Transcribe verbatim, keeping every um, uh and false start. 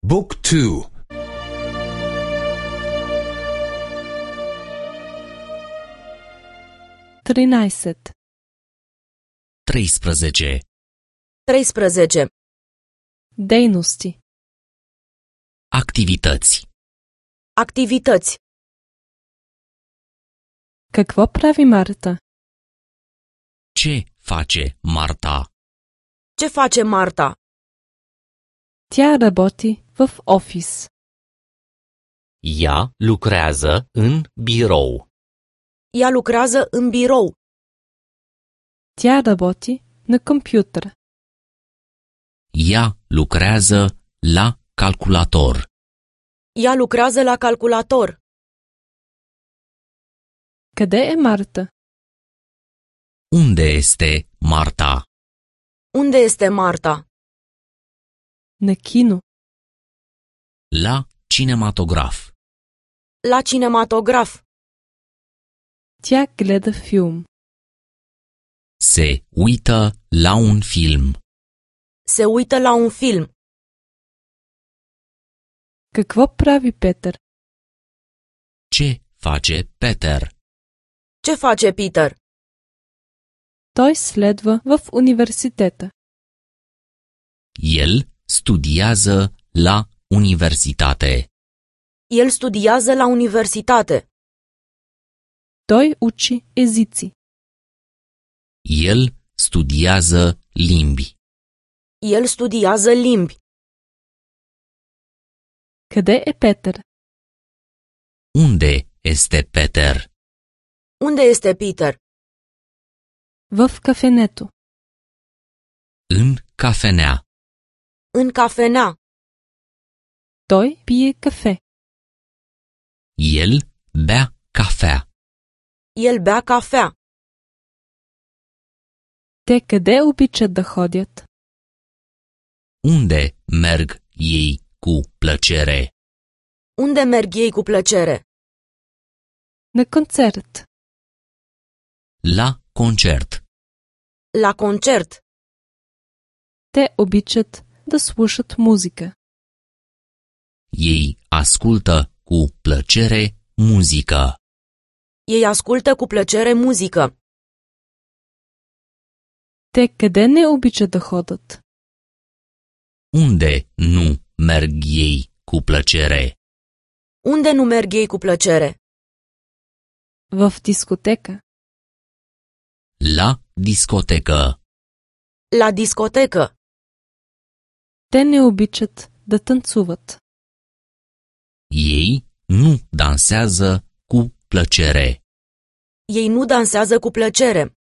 Book two. тринайсет. treisprezece. treisprezece. Дейности. Activități. Activități. Какво прави Марта? Ce face Marta? Ce face Marta? Тя работи в офис. Ea lucrează în birou. Ea lucrează în birou. Тя работи на компютър. Ea lucrează la calculator. Ea lucrează la calculator. Къде е Марта? Unde este Marta? Unde este Marta? На кино. La cinematograf. La cinematograf. Тя гледа филм. Se uită la un film. Se uită la un film. Какво прави Петър? Ce face Peter? Ce face Peter? Той следва в университета. El studiază la universitate. El studiază la universitate. Той учи езици. El studiază limbi. El studiază limbi. Къде е Петър? Unde este Peter? Unde este Peter? В кафенето. În cafenea. În cafenea. Той пие кафе. El bea cafea. El bea cafea. Те къде обичат да ходят? Unde merg ei cu plăcere? Unde merg ei cu plăcere? На концерт. La concert. La concert. Те обичат да слушат музика. Ei ascultă cu plăcere muzică. Ei ascultă cu plăcere muzică. Те къде не обичат да ходят? Unde nu merg ei cu plăcere? Unde nu merg ei cu plăcere? В дискотека. La discotecă. La discotecă. Те не обичат да танцуват. Ei nu dansează cu plăcere. Ei nu dansează cu plăcere.